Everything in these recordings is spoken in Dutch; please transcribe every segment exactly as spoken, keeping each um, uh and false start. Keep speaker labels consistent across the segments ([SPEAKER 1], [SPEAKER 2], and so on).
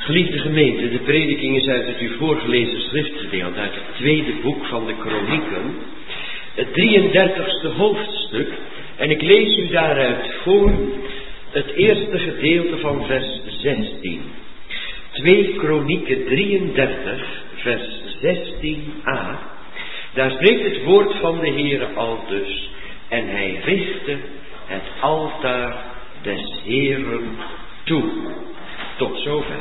[SPEAKER 1] Geliefde gemeente, de prediking is uit het u voorgelezen schriftgedeelte, uit het tweede boek van de Kronieken, het drieëndertigste hoofdstuk, en ik lees u daaruit voor het eerste gedeelte van vers zestien. twee Kronieken drieëndertig, vers zestien a. Daar spreekt het woord van de Heere aldus: en hij richtte het altaar des Heeren toe. Tot zover.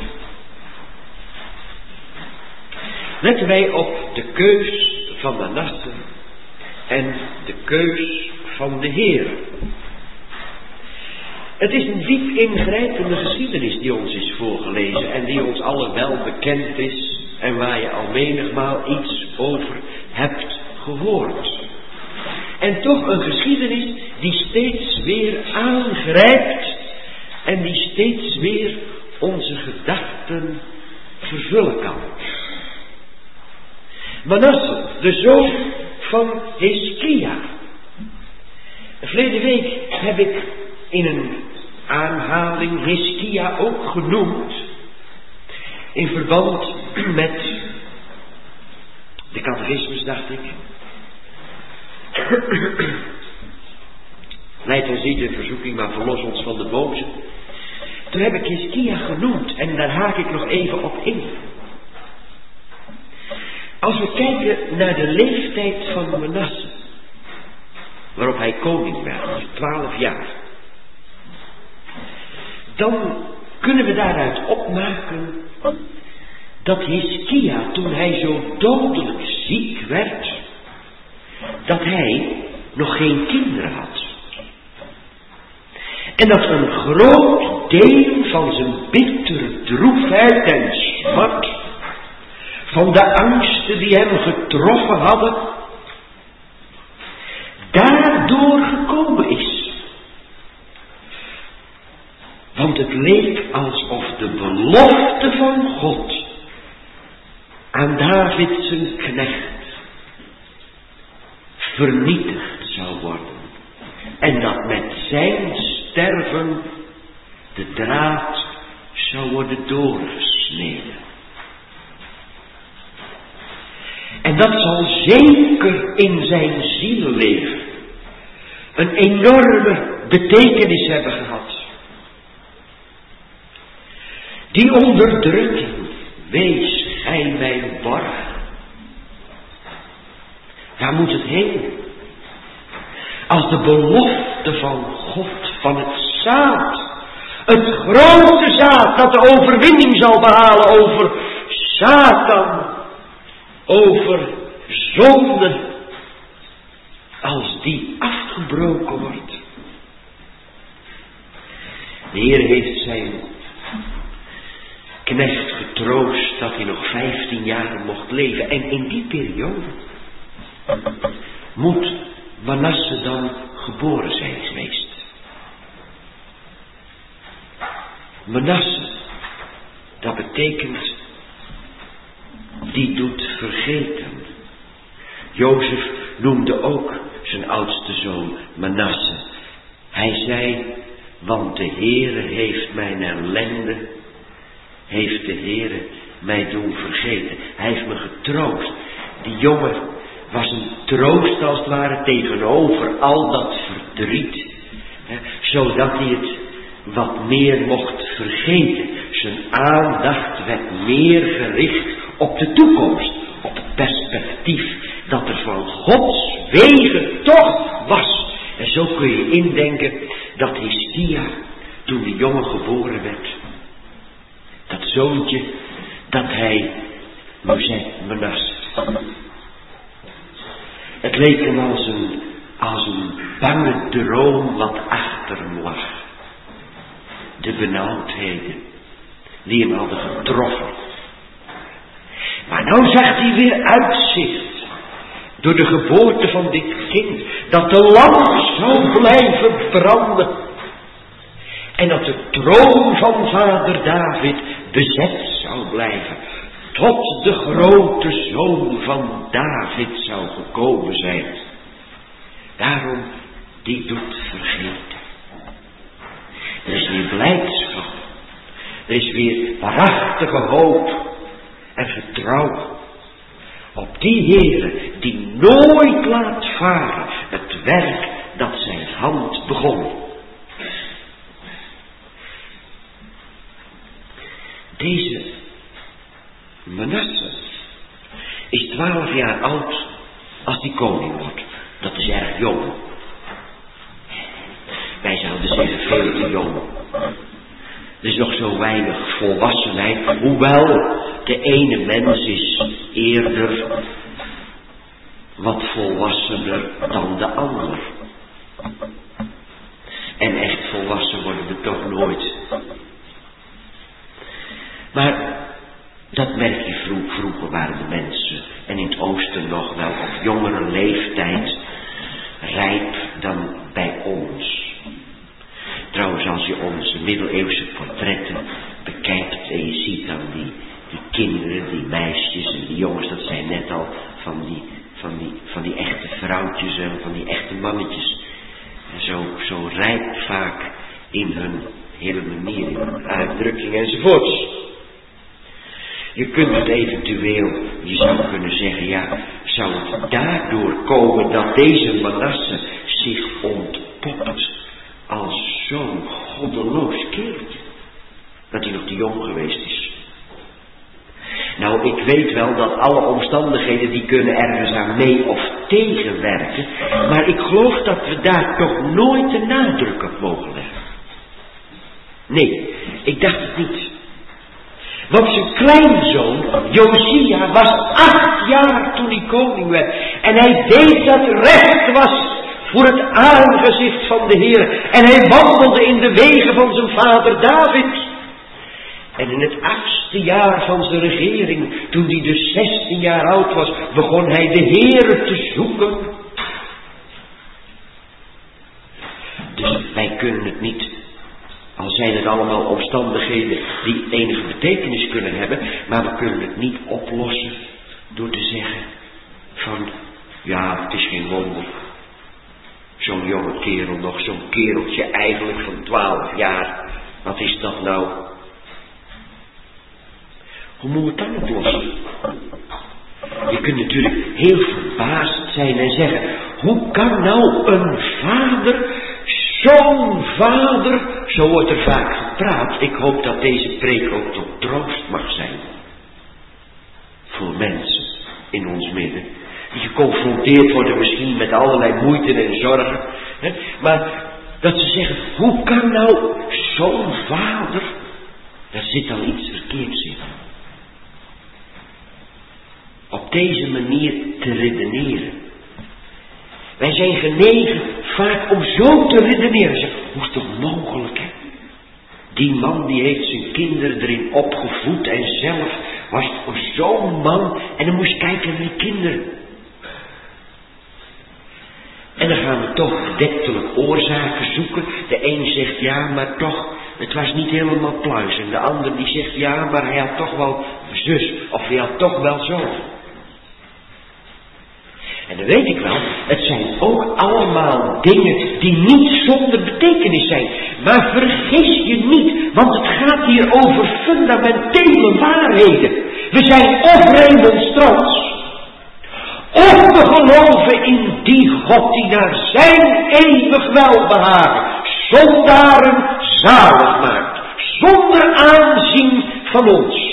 [SPEAKER 1] Letten wij op de keus van Manasse en de keus van de Heere. Het is een diep ingrijpende geschiedenis die ons is voorgelezen en die ons allen wel bekend is en waar je al menigmaal iets over hebt gehoord. En toch een geschiedenis die steeds weer aangrijpt en die steeds weer onze gedachten vervullen kan. Manasse, de zoon van Hiskia. Verleden week heb ik in een aanhaling Hiskia ook genoemd in verband met de catechismus, dacht ik. Leid ons niet in verzoeking, maar verlos ons van de boze. Toen heb ik Hiskia genoemd en daar haak ik nog even op in. Als we kijken naar de leeftijd van Manasse, waarop hij koning werd, twaalf jaar, dan kunnen we daaruit opmaken dat Hiskia, toen hij zo dodelijk ziek werd, dat hij nog geen kinderen had. En dat een groot deel van zijn bittere droefheid en smart, van de angsten die hem getroffen hadden, daardoor gekomen is. Want het leek alsof de belofte van God aan David zijn knecht vernietigd zou worden. En dat met zijn sterven de draad zou worden doorgesneden. En dat zal zeker in zijn zieleleven een enorme betekenis hebben gehad. Die onderdrukking, wees gij mijn borg. Waar moet het heen? Als de belofte van God, van het zaad, het grote zaad dat de overwinning zal behalen over Satan, over zonde, als die afgebroken wordt. De Heer heeft zijn knecht getroost dat hij nog vijftien jaren mocht leven. En in die periode moet Manasse dan geboren zijn geweest. Manasse, dat betekent die doet vergeten. Jozef noemde ook zijn oudste zoon Manasse. Hij zei, want de Heere heeft mijn ellende, heeft de Heere mij doen vergeten. Hij heeft me getroost. Die jongen was een troost als het ware tegenover al dat verdriet. Hè, zodat hij het wat meer mocht vergeten. Zijn aandacht werd meer gericht op de toekomst. Op het perspectief dat er van Gods wegen toch was. En zo kun je indenken dat Hiskia, toen die jongen geboren werd, dat zoontje, dat hij Manasse. Het leek hem als een, als een bange droom wat achter hem lag. De benauwdheden die hem hadden getroffen. Maar nou zag hij weer uitzicht door de geboorte van dit kind, dat de lamp zou blijven branden. En dat de troon van vader David bezet zou blijven. Tot de grote zoon van David zou gekomen zijn. Daarom, die doet vergeten. Er is weer blijdschap Er is weer waarachtige hoop en vertrouwen op die Heere die nooit laat varen het werk dat zijn hand begon. Deze Manasse is twaalf jaar oud als die koning wordt. Dat is erg jong. Wij zouden zeggen veel te jong. Er is nog zo weinig volwassenheid, hoewel de ene mens is eerder wat volwassener dan de ander. En echt volwassen worden we toch nooit. Maar dat merk je vroeg, vroeger waren de mensen, en in het oosten nog wel op jongere leeftijd, rijp dan bij ons. Trouwens, als je onze middeleeuwse portretten bekijkt en je ziet dan die, die kinderen, die meisjes en die jongens, dat zijn net al van die, van die, van die echte vrouwtjes en van die echte mannetjes. En zo, zo rijp vaak in hun hele manier, in hun uitdrukking enzovoorts. Je kunt het eventueel, je zou kunnen zeggen, ja, zou het daardoor komen dat deze Manasse zich ontpopt als zo'n goddeloos kereltje, dat hij nog te jong geweest is. Nou, ik weet wel dat alle omstandigheden die kunnen ergens aan mee of tegenwerken, maar ik geloof dat we daar toch nooit de nadruk op mogen leggen. Nee, ik dacht het niet. Want zijn kleinzoon, Josia, was acht jaar toen hij koning werd. En hij deed dat recht was voor het aangezicht van de Heer. En hij wandelde in de wegen van zijn vader David. En in het achtste jaar van zijn regering, toen hij dus zestien jaar oud was, begon hij de Heer te zoeken. Dus wij kunnen het niet, al zijn het allemaal omstandigheden die enige betekenis kunnen hebben, maar we kunnen het niet oplossen door te zeggen van, ja, het is geen wonder. Zo'n jonge kerel nog, zo'n kereltje eigenlijk van twaalf jaar, wat is dat nou? Hoe moet het dan oplossen? Je kunt natuurlijk heel verbaasd zijn en zeggen, hoe kan nou een vader, zo'n vader, zo wordt er vaak gepraat, ik hoop dat deze preek ook tot troost mag zijn. Voor mensen in ons midden, die geconfronteerd worden misschien met allerlei moeite en zorgen, hè? Maar dat ze zeggen, hoe kan nou zo'n vader, daar zit al iets verkeerds in. Op deze manier te redeneren. Wij zijn genegen vaak om zo te redeneren. Zeg, hoe is het toch mogelijk, hè? Die man die heeft zijn kinderen erin opgevoed en zelf was zo'n man en dan moest je kijken naar die kinderen. En dan gaan we toch bedektelijk oorzaken zoeken. De een zegt ja, maar toch, het was niet helemaal pluis. En de ander die zegt ja, maar hij had toch wel zus. Of hij had toch wel zo. En dan weet ik wel, het zijn ook allemaal dingen die niet zonder betekenis zijn. Maar vergis je niet, want het gaat hier over fundamentele waarheden. We zijn of remonstrants, of we geloven in die God die naar zijn eeuwig welbehagen zondaren zalig maakt, zonder aanzien van ons.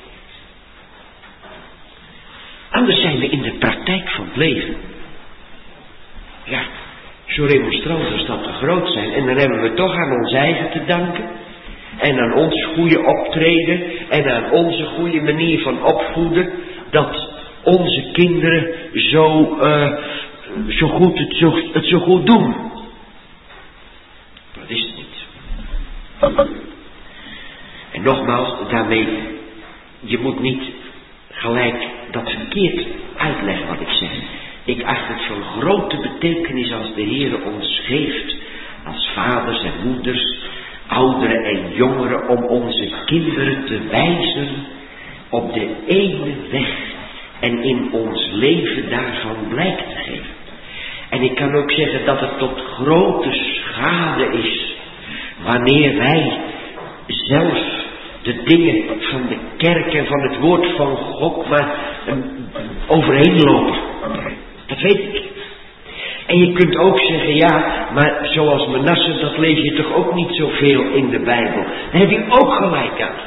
[SPEAKER 1] Anders zijn we in de praktijk van het leven. Ja, zo remonstrant als dat te groot zijn. En dan hebben we toch aan ons eigen te danken. En aan ons goede optreden. En aan onze goede manier van opvoeden. Dat onze kinderen zo, uh, zo goed het zo, het zo goed doen. Dat is het niet. En nogmaals, daarmee, je moet niet gelijk dat verkeerd uitleggen wat ik zeg. Ik acht het van grote betekenis als de Heer ons geeft, als vaders en moeders, ouderen en jongeren, om onze kinderen te wijzen op de ene weg en in ons leven daarvan blijk te geven. En ik kan ook zeggen dat het tot grote schade is wanneer wij zelf de dingen van de kerk en van het woord van God maar um, overheen lopen. Dat weet ik. En je kunt ook zeggen, ja, maar zoals Manasse, dat lees je toch ook niet zoveel in de Bijbel. Daar heb je ook gelijk aan.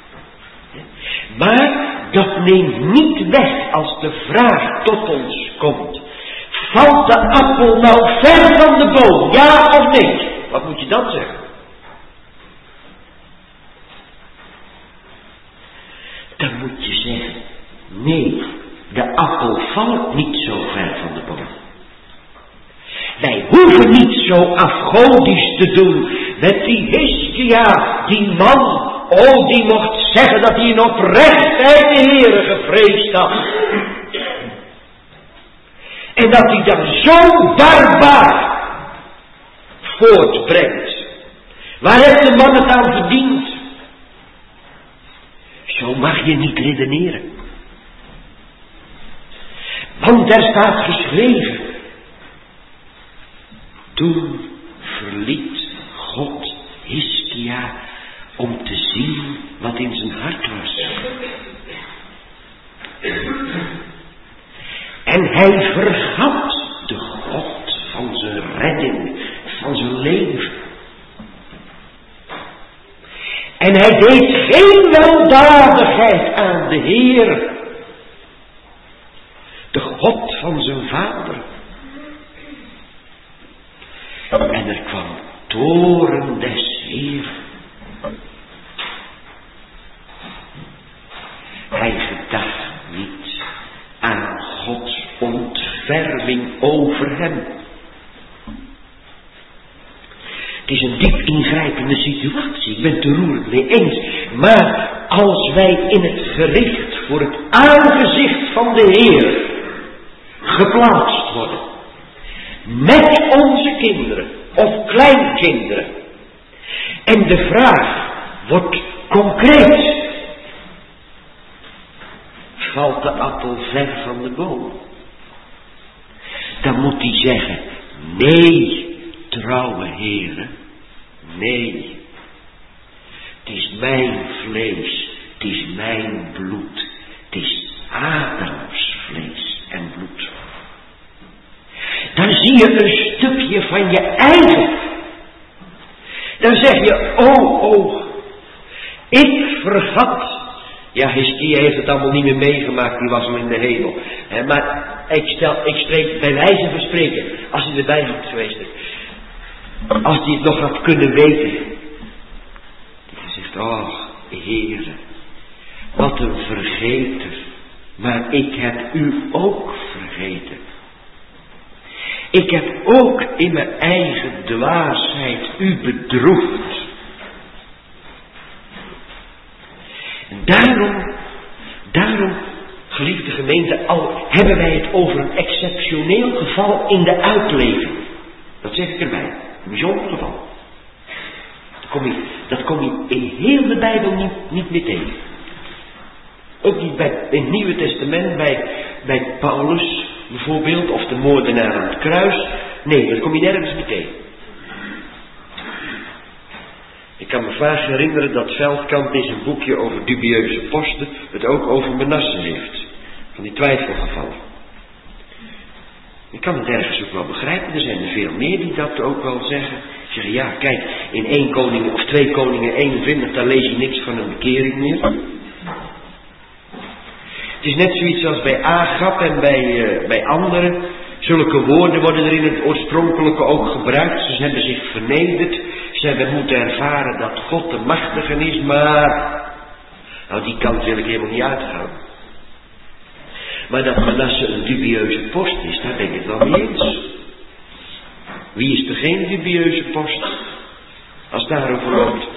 [SPEAKER 1] Maar dat neemt niet weg als de vraag tot ons komt. Valt de appel nou ver van de boom, ja of nee? Wat moet je dan zeggen? Dan moet je zeggen, nee, de appel valt niet zo ver van de boom. Wij hoeven niet zo afgodisch te doen met die Hiskia, die man, oh, die mocht zeggen dat hij in oprechtheid de Heere gevreesd had. En dat hij dan zo barbaar voortbrengt. Waar heeft de man het aan verdiend? Zo mag je niet redeneren. Want er staat geschreven. Toen verliet God Hiskia om te zien wat in zijn hart was. En hij vergat de God van zijn redding, van zijn leven. En hij deed geen weldadigheid aan de Heer, de God van zijn vader. En er kwam toorn des Heeren. Hij gedacht niet aan Gods ontferming over hem. Het is een diep ingrijpende situatie, ik ben het er roerend mee eens. Maar als wij in het gericht voor het aangezicht van de Heer geplaatst worden, met onze kinderen of kleinkinderen, en de vraag wordt concreet, valt de appel ver van de boom? Dan moet hij zeggen, nee, trouwe heren, nee. Het is mijn vlees, het is mijn bloed, het is Adams vlees en bloed. Dan zie je een stukje van je eigen. Dan zeg je, oh, oh, ik vergat. Ja, Hiskia heeft het allemaal niet meer meegemaakt, die was al in de hemel. He, maar ik, stel, ik spreek bij wijze van spreken, als hij erbij had geweest. Als hij het nog had kunnen weten. Die zegt, oh, Heere, wat een vergeter. Maar ik heb u ook vergeten. Ik heb ook in mijn eigen dwaasheid u bedroefd. En daarom, daarom, geliefde gemeente, al hebben wij het over een exceptioneel geval in de uitleving. Dat zeg ik erbij, een bijzonder geval. Dat kom je, dat kom je in heel de Bijbel niet, niet meer tegen. Ook niet bij, in het Nieuwe Testament, bij, bij Paulus bijvoorbeeld, of de moordenaar aan het kruis. Nee, dat kom je nergens meer tegen. Ik kan me vaak herinneren dat Veldkamp in zijn boekje over dubieuze posten het ook over Manasse heeft. Van die twijfelgevallen. Ik kan het ergens ook wel begrijpen. Er zijn er veel meer die dat ook wel zeggen. Zeggen, ja, kijk, in één koning of twee koningen eenentwintig, daar lees je niks van een bekering meer. Het is net zoiets als bij Agab en bij, uh, bij anderen. Zulke woorden worden er in het oorspronkelijke ook gebruikt. Ze hebben zich vernederd. Ze hebben moeten ervaren dat God de machtige is, maar nou, die kant wil ik helemaal niet uitgaan. Maar dat Manasse een dubieuze post is, daar ben ik het wel mee eens. Wie is er geen dubieuze post? Als het daarover loopt.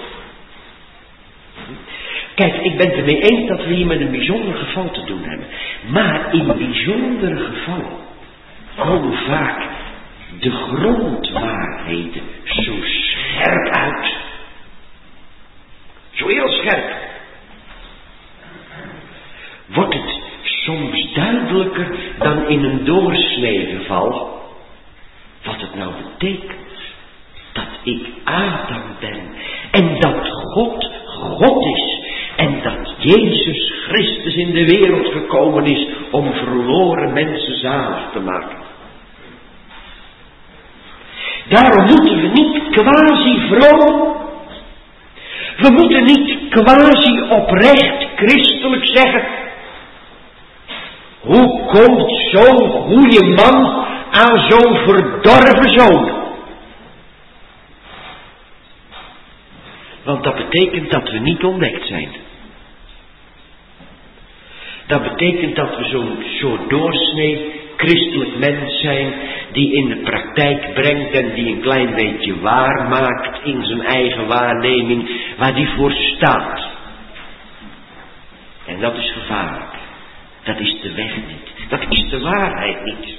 [SPEAKER 1] Kijk, ik ben het ermee eens dat we hier met een bijzonder geval te doen hebben. Maar in bijzondere gevallen komen vaak de grondwaarheden zo scherp uit. Zo heel scherp. Wordt het soms duidelijker dan in een doorsneegeval wat het nou betekent. Dat ik Adam ben en dat God God is Jezus Christus in de wereld gekomen is om verloren mensen zalig te maken. Daarom moeten we niet quasi vroom, we moeten niet quasi oprecht christelijk zeggen, hoe komt zo'n goede man aan zo'n verdorven zoon? Want dat betekent dat we niet ontdekt zijn. Dat betekent dat we zo'n zo doorsnee christelijk mens zijn die in de praktijk brengt en die een klein beetje waar maakt in zijn eigen waarneming waar die voor staat. En dat is gevaarlijk. Dat is de weg niet. Dat is de waarheid niet.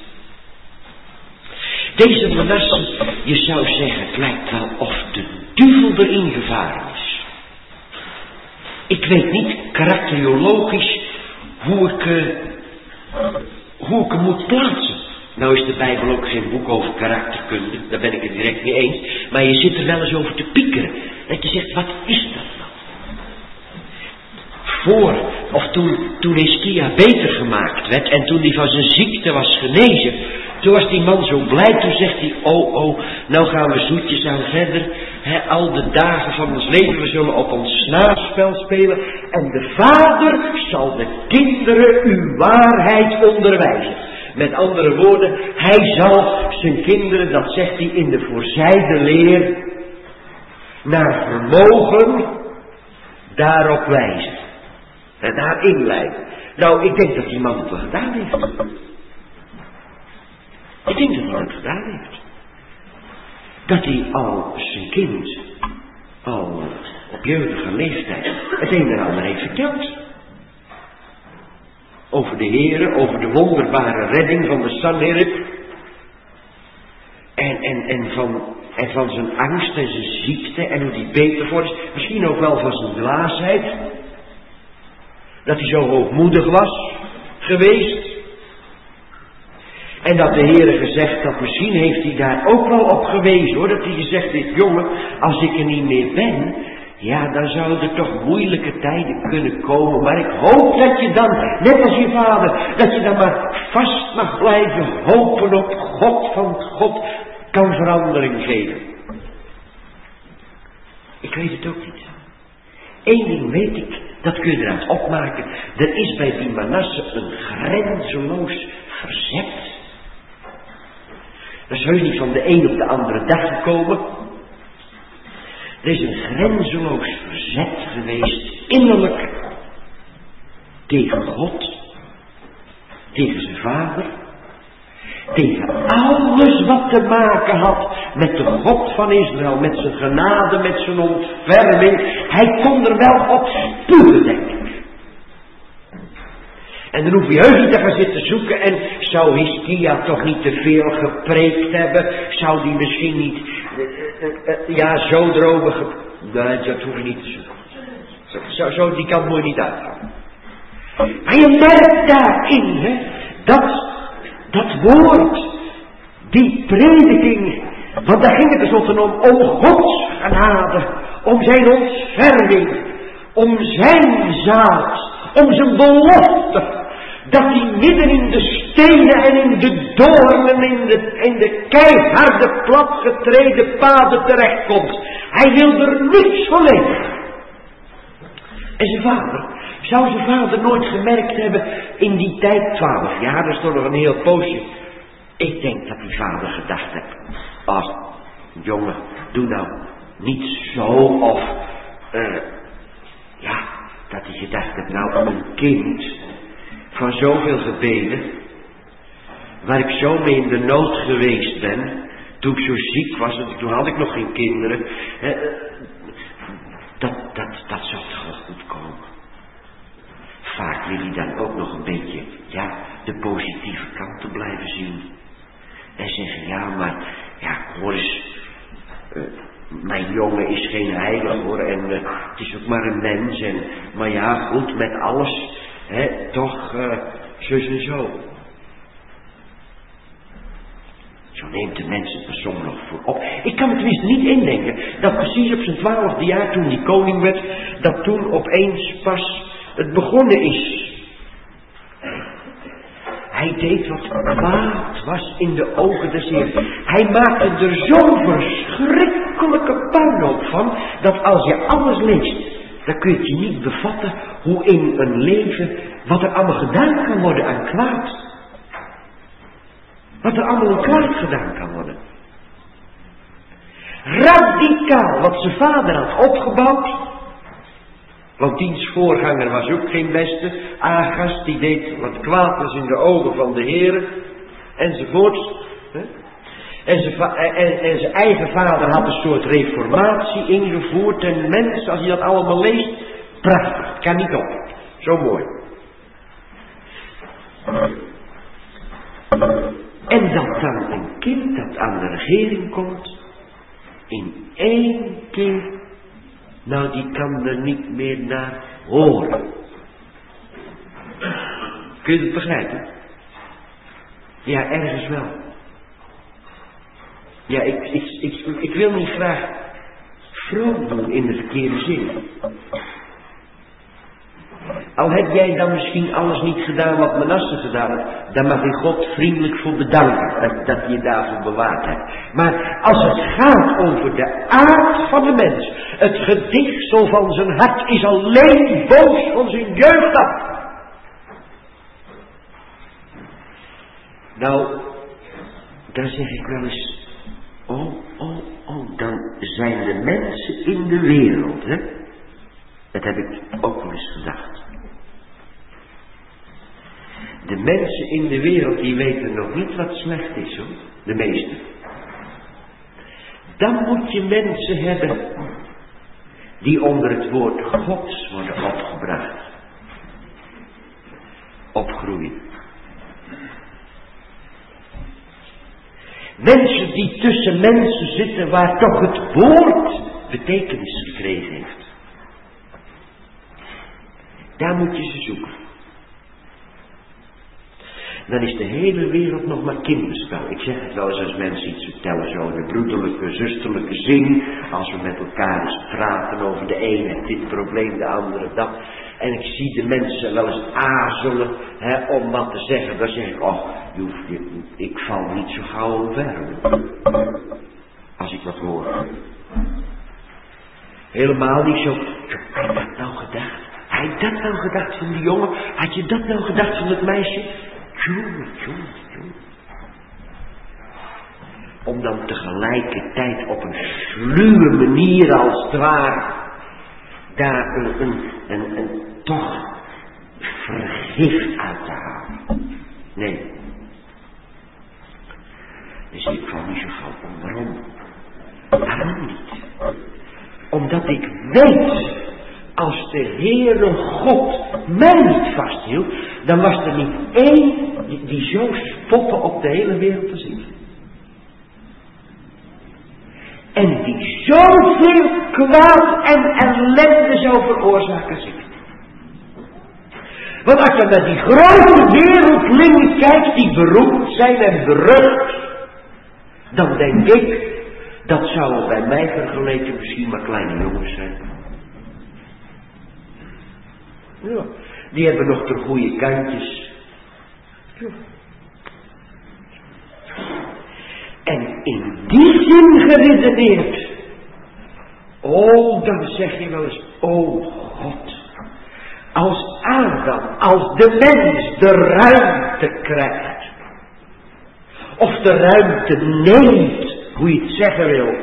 [SPEAKER 1] Deze Manasse, je zou zeggen, het lijkt wel of de duivel erin gevaren is. Ik weet niet karakteriologisch hoe ik, uh, hoe ik hem moet plaatsen. Nou is de Bijbel ook geen boek over karakterkunde, daar ben ik het direct mee eens. Maar je zit er wel eens over te piekeren. Dat je zegt, wat is dat nou? Voor, of toen, toen Hiskia beter gemaakt werd en toen hij van zijn ziekte was genezen, toen was die man zo blij, toen zegt hij, oh oh, nou gaan we zoetjes aan verder. He, al de dagen van ons leven, we zullen op ons snaarspel spelen. En de vader zal de kinderen uw waarheid onderwijzen. Met andere woorden, hij zal zijn kinderen, dat zegt hij in de voorzijde leer, naar vermogen daarop wijzen. En daar inleiden. Nou, ik denk dat die man het wel gedaan heeft. Ik denk dat hij dat gedaan heeft. Dat hij al zijn kind, al op jeugdige leeftijd, het een en ander heeft verteld. Over de Heere, over de wonderbare redding van de Sanherib. En, en, en, van, en van zijn angst en zijn ziekte en hoe die beter wordt. Misschien ook wel van zijn dwaasheid. Dat hij zo hoogmoedig was geweest. En dat de Heere gezegd had, misschien heeft hij daar ook wel op gewezen hoor. Dat hij gezegd heeft, jongen, als ik er niet meer ben, ja, dan zouden er toch moeilijke tijden kunnen komen. Maar ik hoop dat je dan, net als je vader, dat je dan maar vast mag blijven hopen op God, van God kan verandering geven. Ik weet het ook niet. Eén ding weet ik, dat kun je eruit opmaken. Er is bij die Manasse een grenzeloos verzet. Dat is heus niet van de een op de andere dag gekomen. Er is een grenzeloos verzet geweest, innerlijk, tegen God, tegen zijn vader, tegen alles wat te maken had met de God van Israël, met zijn genade, met zijn ontferming. Hij kon er wel op spugen, denk ik. En dan hoef je heus niet te gaan zitten zoeken en zou Hiskia toch niet te veel gepreekt hebben? Zou die misschien niet, uh, uh, uh, ja, zo erover ge... Nee, dat hoef je niet te zoeken. Zo, zo, zo die kant moet je niet uitgaan. Maar je merkt daarin, hè, dat, dat woord, die prediking, want daar ging het tenslotte om, om Gods genade, om zijn ontferming, om zijn zaad, om zijn belofte. Dat hij midden in de stenen en in de doornen, in de, in de keiharde platgetreden paden terechtkomt. Hij wil er niets van weten. En zijn vader, zou zijn vader nooit gemerkt hebben in die tijd, twaalf jaar, dat is toch nog een heel poosje. Ik denk dat die vader gedacht heeft, ach, jongen, doe nou niet zo of, uh, ja, dat hij gedacht heeft, nou een kind van zoveel gebeden, waar ik zo mee in de nood geweest ben, toen ik zo ziek was, want toen had ik nog geen kinderen, eh, dat, dat, dat zou toch wel goed komen. Vaak wil hij dan ook nog een beetje, ja, de positieve kanten blijven zien. En zeggen, ja, maar, ja, hoor eens, uh, mijn jongen is geen heilige hoor, en uh, het is ook maar een mens, en, maar ja, goed, met alles, hè, toch, uh, zus en zo. Zo neemt de mens het persoon nog voor op. Ik kan me tenminste niet indenken dat precies op zijn twaalfde jaar, toen hij koning werd, dat toen opeens pas het begonnen is. Hij deed wat kwaad was in de ogen des Heeren. Hij maakte er zo'n verschrikkelijke puinhoop van, dat als je alles leest, dan kun je het je niet bevatten hoe in een leven, wat er allemaal gedaan kan worden aan kwaad. Wat er allemaal aan kwaad gedaan kan worden. Radicaal, wat zijn vader had opgebouwd. Want diens voorganger was ook geen beste. Agas, die deed wat kwaad was in de ogen van de Heere. Enzovoorts. En zijn, va- en, en zijn eigen vader had een soort reformatie ingevoerd. En mensen, als je dat allemaal leest, prachtig. Het kan niet op. Zo mooi. En dat dan een kind dat aan de regering komt, in één keer, nou die kan er niet meer naar horen. Kun je het begrijpen? Ja, ergens wel. Ja, ik, ik, ik, ik wil niet graag vroom doen in de verkeerde zin. Al heb jij dan misschien alles niet gedaan wat Manasse gedaan heeft, dan mag je God vriendelijk voor bedanken dat, dat je je daarvoor bewaard hebt. Maar als het gaat over de aard van de mens, het gedichtsel van zijn hart is alleen boos van zijn jeugd af. Nou, dan zeg ik wel eens, oh, oh, oh, dan zijn de mensen in de wereld, hè. Dat heb ik ook wel eens gedacht. De mensen in de wereld die weten nog niet wat slecht is, hoor. De meesten. Dan moet je mensen hebben die onder het woord Gods worden opgebracht. Opgroeien. Mensen die tussen mensen zitten waar toch het woord betekenis gekregen heeft. Daar moet je ze zoeken. Dan is de hele wereld nog maar kinderspel. Ik zeg het wel eens als mensen iets vertellen, zo de broederlijke, zusterlijke zin. Als we met elkaar eens praten over de ene dit probleem, de andere dat. En ik zie de mensen wel eens aarzelen, hè, om wat te zeggen. Dan zeg ik, oh, je hoeft, je, ik val niet zo gauw omver. Als ik wat hoor. Helemaal niet zo, heb je dat nou gedacht? Had je dat nou gedacht van die jongen? Had je dat nou gedacht van het meisje? Jongen, jongen, jongen. Om dan tegelijkertijd op een sluwe manier als het ware daar een, een, een, een toch vergif uit te halen. Nee. Dus ik val niet zo gauw om. Waarom? Waarom niet? Omdat ik weet, als de Heere God mij niet vasthield, dan was er niet één die, die zo spotten op de hele wereld te zien. En die zoveel kwaad en ellende zou veroorzaken zich. Want als je naar die grote wereldlingen kijkt, die beroemd zijn en berucht, dan denk ik, dat zouden bij mij vergeleken misschien maar kleine jongens zijn. Ja, die hebben nog de goede kantjes. Ja. En in die zin geredeneerd. Oh, dan zeg je wel eens, oh God. Als Adam, als de mens de ruimte krijgt. Of de ruimte neemt, hoe je het zeggen wil.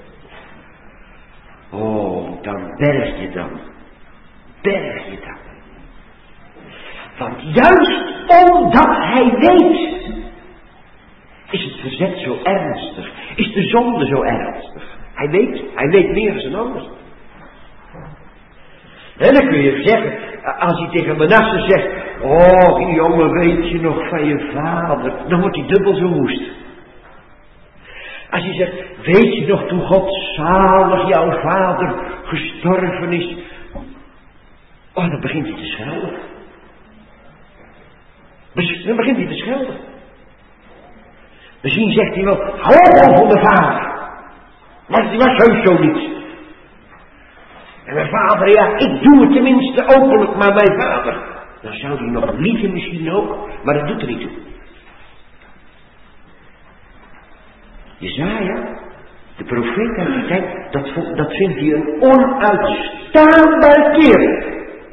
[SPEAKER 1] Oh, dan berg je dan. Berg je dan. Want juist omdat hij weet, is het verzet zo ernstig. Is de zonde zo ernstig. Hij weet, hij weet meer dan anders. En dan kun je zeggen, als hij tegen Manasse zegt, oh jongen, weet je nog van je vader, dan wordt hij dubbel zo woest. Als hij zegt, weet je nog toen God zalig jouw vader gestorven is, oh, dan begint hij te schelden. Dan begint hij te schelden. Misschien zegt hij wel, hou op over de vader. Maar die was heus zo niet. En mijn vader, ja, ik doe het tenminste openlijk, maar mijn vader, dan zou hij nog liegen misschien ook, maar dat doet er niet toe. Jesaja, de profeet uit die tijd, dat, dat vindt hij een onuitstaanbaar kerel.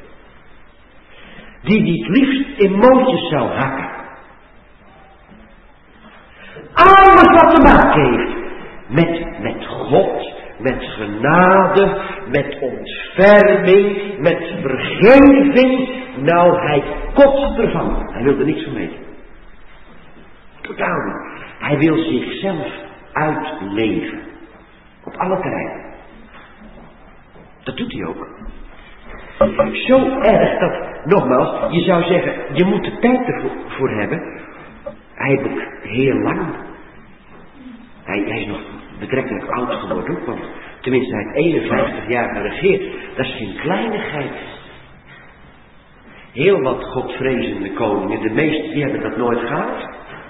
[SPEAKER 1] Die die het liefst in mootjes zou hakken. Alles wat te maken heeft met, met God, met genade, met ontferming, met vergeving. Nou, hij kotst ervan. Hij wil er niks van weten. Totaal niet. Hij wil zichzelf uitleven. Op alle terreinen. Dat doet hij ook. Zo erg dat, nogmaals, je zou zeggen, je moet er tijd ervoor voor hebben. Hij heeft ook heel lang. Hij, hij is nog betrekkelijk oud geworden ook, want tenminste hij heeft eenenvijftig jaar geregeerd. Dat is geen kleinigheid. Heel wat godvrezende koningen, de meesten, die hebben dat nooit gehad.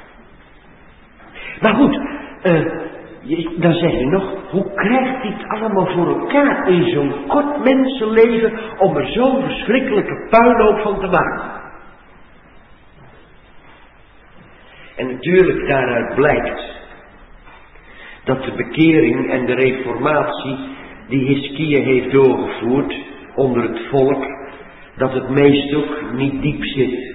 [SPEAKER 1] Maar goed, uh, je, dan zeg je nog, hoe krijgt hij het allemaal voor elkaar in zo'n kort mensenleven om er zo'n verschrikkelijke puinhoop van te maken? En natuurlijk daaruit blijkt dat de bekering en de reformatie die Hiskia heeft doorgevoerd onder het volk, dat het meest ook niet diep zit.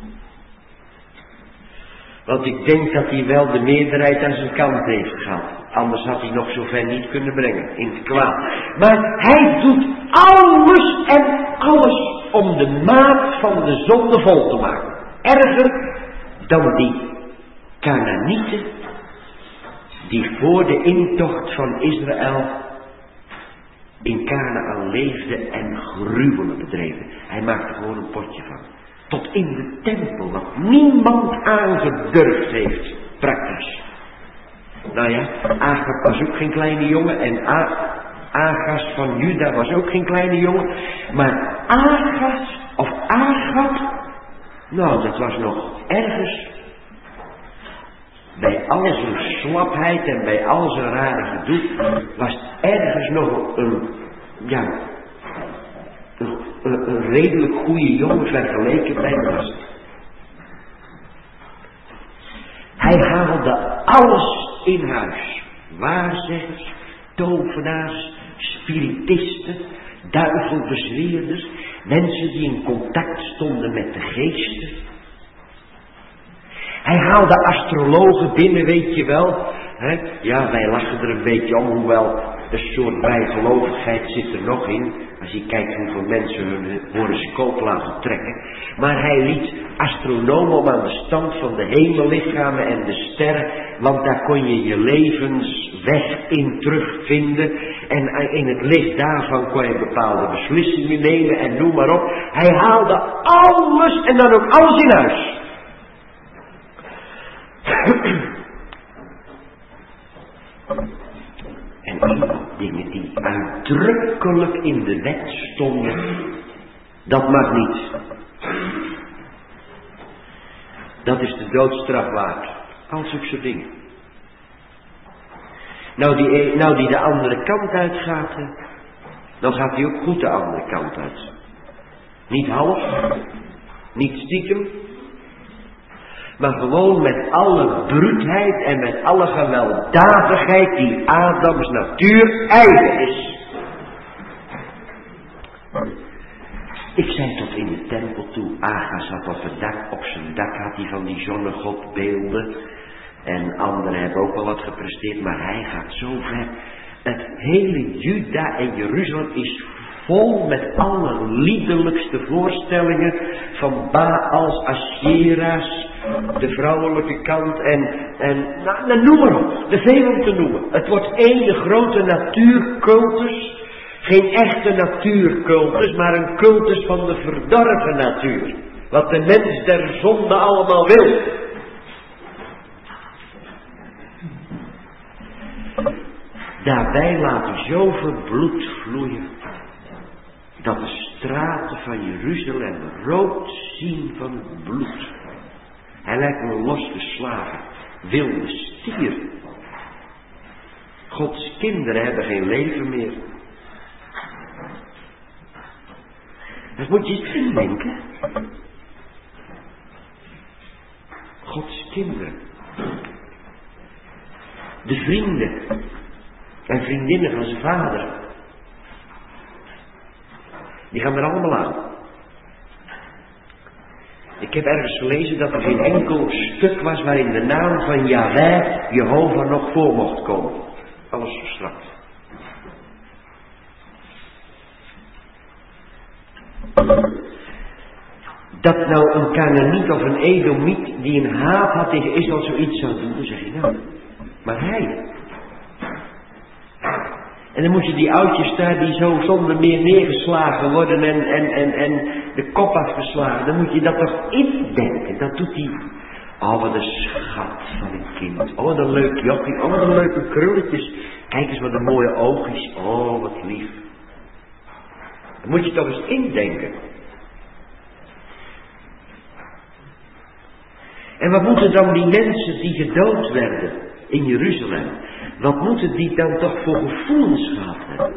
[SPEAKER 1] Want ik denk dat hij wel de meerderheid aan zijn kant heeft gehad. Anders had hij nog zover niet kunnen brengen in het kwaad. Maar hij doet alles en alles om de maat van de zonde vol te maken. Erger dan die Kanaanieten die voor de intocht van Israël in Kanaan leefden en gruwelen bedreven. Hij maakte gewoon een potje van. Tot in de tempel, wat niemand aangedurfd heeft, praktisch. Nou ja, Agab was ook geen kleine jongen en A- Agas van Juda was ook geen kleine jongen. Maar Agas, of Agab, nou dat was nog ergens, bij al zijn slapheid en bij al zijn rare gedoe, was het ergens nog een, ja, een, een, een redelijk goede jongen vergeleken bij de rest. Hij haalde alles in huis. Waarzeggers, tovenaars, spiritisten, duivelbezweerders, mensen die in contact stonden met de geesten. Hij haalde astrologen binnen, weet je wel. Hè? Ja, wij lachen er een beetje om, hoewel een soort bijgelovigheid zit er nog in. Als je kijkt hoeveel mensen hun horoscoop laten trekken. Maar hij liet astronomen om aan de stand van de hemellichamen en de sterren. Want daar kon je je levensweg in terugvinden. En in het licht daarvan kon je bepaalde beslissingen nemen en noem maar op. Hij haalde alles en dan ook alles in huis. En dingen die uitdrukkelijk in de wet stonden, dat mag niet. Dat is de doodstraf waard. Al zulke soort dingen. Nou die, nou die de andere kant uitgaat, dan gaat hij ook goed de andere kant uit. Niet half, niet stiekem, maar gewoon met alle bruutheid en met alle gewelddadigheid die Adams natuur eigen is. Ik zei tot in de tempel toe, Agas had op het dak, op zijn dak had hij van die zonnegodbeelden. En anderen hebben ook wel wat gepresteerd, maar hij gaat zo ver. Het hele Juda en Jeruzalem is vol met alle liederlijkste voorstellingen van Baals, Ashera's, de vrouwelijke kant en, en nou, nou, noem maar op, de veel om te noemen. Het wordt één grote natuurcultus, geen echte natuurcultus, maar een cultus van de verdorven natuur. Wat de mens der zonde allemaal wil. Daarbij laat hij zoveel bloed vloeien, dat de straten van Jeruzalem rood zien van het bloed. Hij lijkt me een losgeslagen wilde stier. Gods kinderen hebben geen leven meer. Dat moet je eens indenken. Gods kinderen. De vrienden en vriendinnen van zijn vader. Die gaan er allemaal aan. Ik heb ergens gelezen dat er geen enkel stuk was waarin de naam van Yahweh, Jehovah, nog voor mocht komen. Alles verstrapt. Dat nou een Canaaniet of een Edomiet die een haat had tegen Israël zoiets zou doen, dan zeg je nou. Maar hij. En dan moet je die oudjes daar die zo zonder meer neergeslagen worden en, en, en, en de kop afgeslagen, dan moet je dat toch indenken. Dat doet die. Oh, wat een schat van een kind. Oh, wat een leuk jochie. Oh, wat een leuke krulletjes. Kijk eens wat een mooie oogjes. Oh, wat lief. Dan moet je toch eens indenken. En wat moeten dan die mensen die gedood werden in Jeruzalem, wat moeten die dan toch voor gevoelens gehad hebben?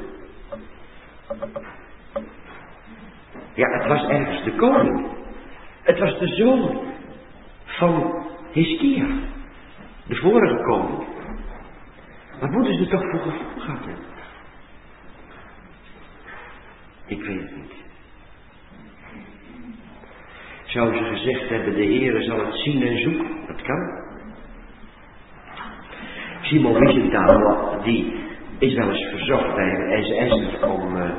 [SPEAKER 1] Ja, het was ergens de koning. Het was de zoon van Hiskia, de vorige koning. Wat moeten ze toch voor gevoel gehad hebben? Ik weet het niet. Zou ze gezegd hebben, de Heere zal het zien en zoeken? Dat kan. Simon Wiesenthal, die is wel eens verzocht bij een S S'er om, uh,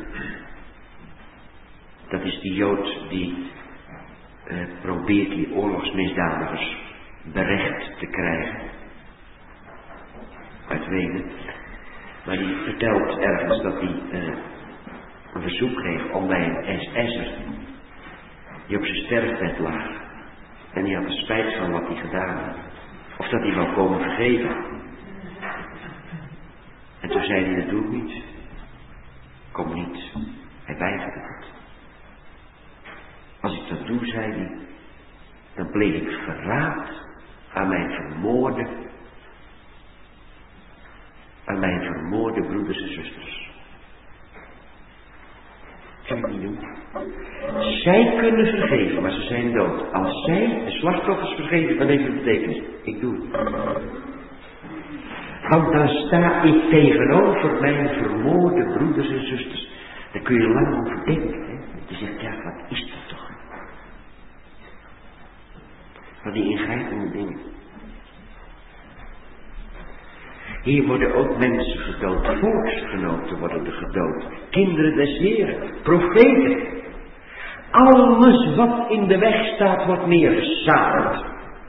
[SPEAKER 1] dat is die Jood die uh, probeert die oorlogsmisdadigers berecht te krijgen. Uit Wenen. Maar die vertelt ergens dat hij uh, een verzoek kreeg om bij een S S'er die op zijn sterfbed lag. En die had er spijt van wat hij gedaan had. Of dat hij wou komen vergeven. En toen zei hij, dat doe ik niet. Kom niet. Hij weigerde het. Als ik dat doe, zei hij, dan pleeg ik verraad aan mijn vermoorde, aan mijn vermoorde broeders en zusters. Kan ik niet doen. Zij kunnen vergeven, maar ze zijn dood. Als zij de slachtoffers vergeven, dan heeft het betekenis. Ik doe het. Want dan sta ik tegenover mijn vermoorde broeders en zusters. Daar kun je lang over denken. Hè? Je zegt, ja, wat is dat toch? Van die ingrijpende dingen. Hier worden ook mensen gedood. Volksgenoten worden er gedood. Kinderen des Heren. Profeten. Alles wat in de weg staat wordt neergezadeld.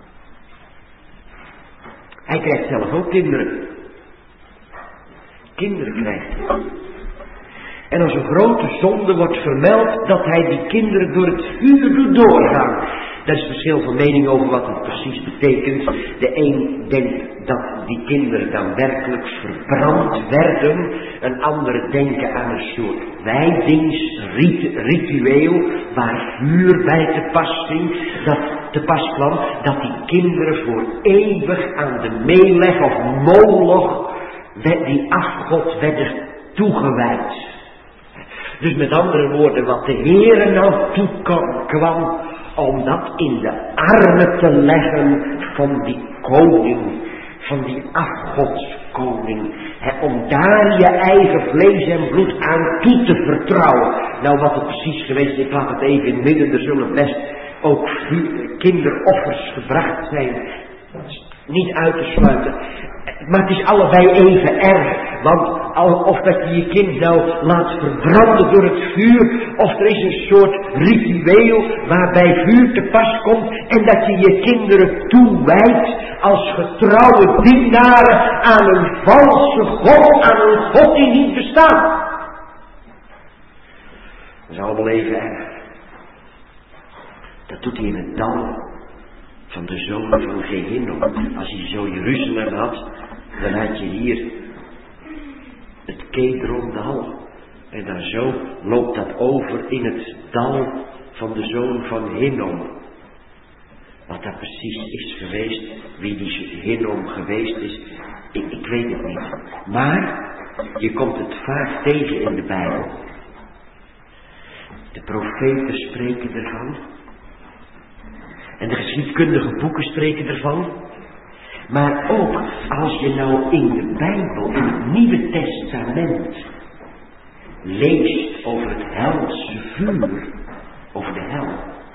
[SPEAKER 1] Hij krijgt zelf ook kinderen. Kinderen krijgt hij. En als een grote zonde wordt vermeld dat hij die kinderen door het vuur doet doorgaan. Daar is verschil van mening over wat het precies betekent. De een denkt dat die kinderen dan werkelijk verbrand werden. Een andere denken aan een soort wijdingsritueel waar vuur bij te pas ging. Dat te pas kwam dat die kinderen voor eeuwig aan de Melech of Moloch, die afgod, werden toegewijd. Dus met andere woorden, wat de Heere nou toekwam, om dat in de armen te leggen van die koning, van die afgodskoning. He, om daar je eigen vlees en bloed aan toe te vertrouwen. Nou, wat het precies geweest is, ik laat het even in het midden, er zullen best ook kinderoffers gebracht zijn. Niet uit te sluiten. Maar het is allebei even erg. Want of dat je je kind nou laat verbranden door het vuur, of er is een soort ritueel waarbij vuur te pas komt en dat je je kinderen toewijdt als getrouwe dienaren aan een valse God, aan een God die niet bestaat. Dat is allemaal even erg. Dat doet hij in het dal van de zonen van Gehinnom. Als hij zo Jeruzalem had, dan had je hier het Kedrondal. En dan zo loopt dat over in het dal van de zoon van Hinnom. Wat dat precies is geweest, wie die Hinnom geweest is, ik, ik weet het niet. Maar je komt het vaak tegen in de Bijbel. De profeten spreken ervan. En de geschiedkundige boeken spreken ervan. Maar ook als je nou in de Bijbel, in het Nieuwe Testament, leest over het helse vuur, over de hel.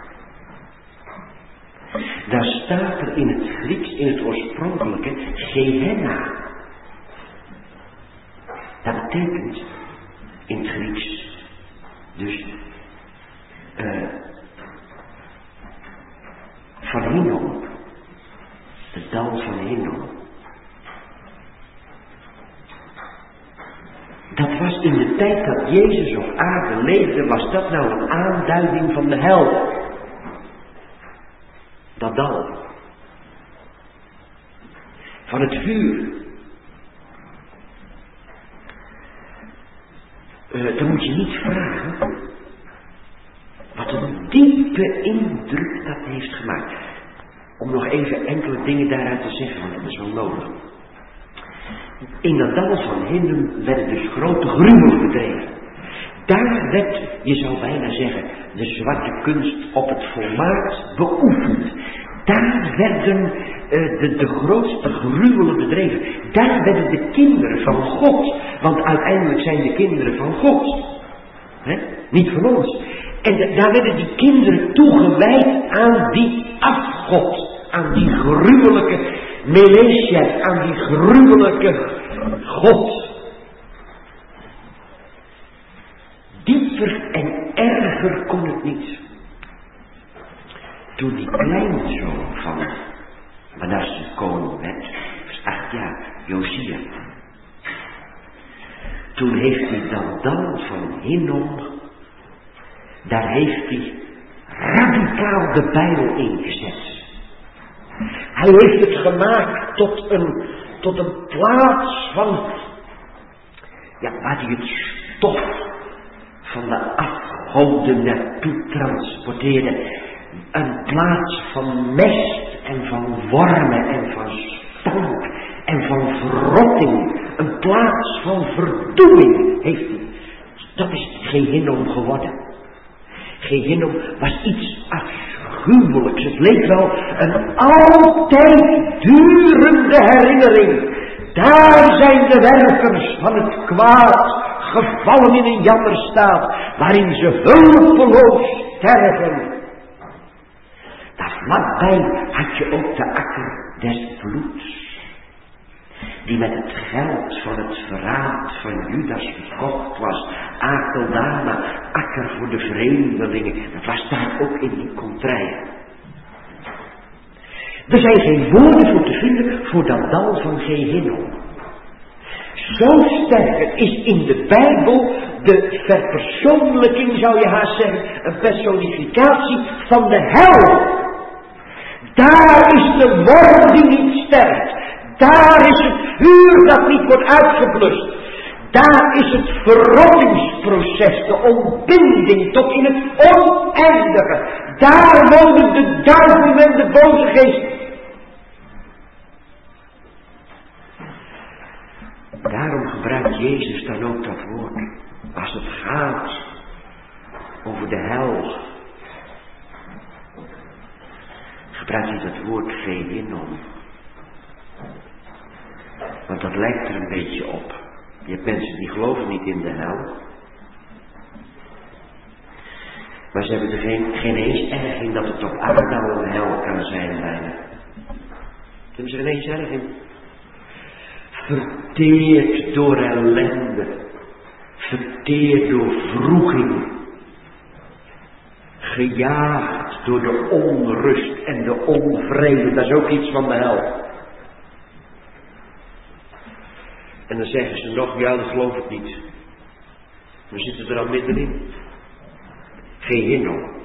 [SPEAKER 1] Daar staat er in het Grieks, in het oorspronkelijke, Gehenna. Dat betekent in het Grieks dus uh, van Hinnom, het dal van Hinnom. Dat was in de tijd dat Jezus op aarde leefde, was dat nou een aanduiding van de hel. Dat dal. Van het vuur. Uh, dan moet je niet vragen wat een diepe indruk dat heeft gemaakt. Om nog even enkele dingen daaruit te zeggen, want dat is wel nodig. In dat dal van Hinnom werden dus grote gruwelen bedreven. Daar werd, je zou bijna zeggen, de zwarte kunst op het formaat beoefend. Daar werden uh, de, de grootste gruwelen bedreven. Daar werden de kinderen van God. Want uiteindelijk zijn de kinderen van God. He? Niet van ons. En de, daar werden die kinderen toegewijd aan die afgod. Aan die gruwelijke Melesias. Aan die gruwelijke God. Dieper en erger kon het niet. Toen die kleinzoon van Manasse koning werd, was acht jaar, Josia. Toen heeft hij dat dal van Hinnom, daar heeft hij radicaal de bijl ingezet. Hij heeft het gemaakt tot een, tot een plaats van, ja, waar hij het stof van de afgoden naartoe transporteerde. Een plaats van mest en van wormen en van stank en van verrotting. Een plaats van verdoeming heeft hij. Dat is Gehinnom geworden. Gehinnom was iets afschuwelijks. Het leek wel een altijd durende herinnering. Daar zijn de werkers van het kwaad gevallen in een jammerstaat, waarin ze hulpeloos sterven. Daar vlakbij had je ook de akker des bloeds, die met het geld van het verraad van Judas verkocht was. Akeldama, akker voor de vreemdelingen, dat was daar ook in die contraien. Er zijn geen woorden voor te vinden voor dat dal van Gehinnom. Zo sterk is in de Bijbel de verpersoonlijking, zou je haast zeggen, een personificatie van de hel. Daar is de worm die niet sterft. Daar is het vuur dat niet wordt uitgeblust. Daar is het verrottingsproces, de ontbinding tot in het oneindige. Daar wonen de duivel en de boze geest. Daarom gebruikt Jezus dan ook dat woord. Als het gaat over de hel, gebruikt hij dat woord Gehinnom. Want dat lijkt er een beetje op. Je hebt mensen die geloven niet in de hel. Maar ze hebben er geen, geen eens erg in dat het op aarde al een hel kan zijn bijna. Hebben ze er eens erg in? Verteerd door ellende. Verteerd door wroeging. Gejaagd door de onrust en de onvrede. Dat is ook iets van de hel. En dan zeggen ze nog, ja, dat geloof ik niet. We zitten er al middenin. Gehinnom.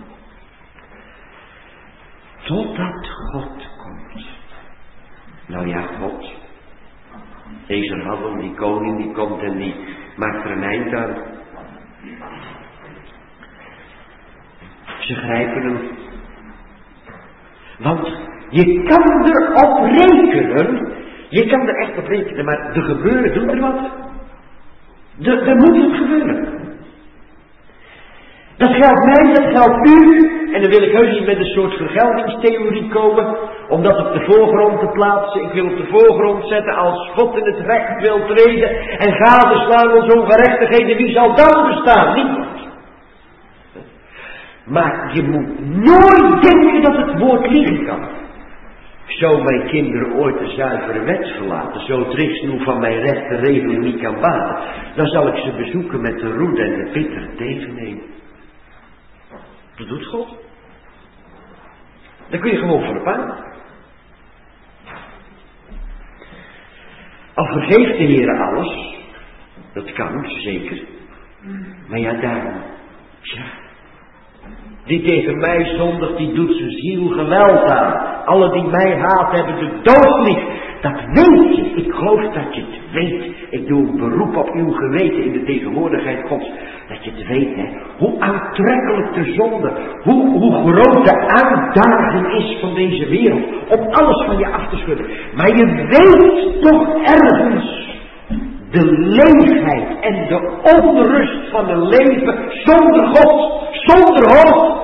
[SPEAKER 1] Totdat God komt. Nou ja, God. Deze Haddon, die koning, die komt en die maakt er een eind aan. Ze grijpen hem. Want je kan erop rekenen. Je kan er echt op rekenen, maar de gebeuren doen er wat. Er moet het gebeuren. Dat geldt mij, dat geldt u. En dan wil ik heus niet met een soort vergeldingstheorie komen, om dat op de voorgrond te plaatsen. Ik wil op de voorgrond zetten als God in het recht wil treden en gadeslaan onze ongerechtigheden. Wie zal dan bestaan? Niemand. Maar je moet nooit denken dat het woord liegen kan. Zo mijn kinderen ooit de zuivere wet verlaten, zo het richtsnoer van mijn rechte regel niet kan baten, dan zal ik ze bezoeken met de roede en de bittere tegennemen. Dat doet God. Dan kun je gewoon voor op aan. Al vergeeft de Heer alles, dat kan zeker, maar ja daarom, tja, die tegen mij zondigt, die doet zijn ziel geweld aan. Alle die mij haat hebben de dood lief. Dat weet je. Ik geloof dat je het weet. Ik doe een beroep op uw geweten in de tegenwoordigheid Gods. Dat je het weet, hè. Hoe aantrekkelijk de zonde, hoe, hoe groot de uitdaging is van deze wereld. Om alles van je af te schudden. Maar je weet toch ergens de leegheid en de onrust van een leven zonder God. Zonder hoop.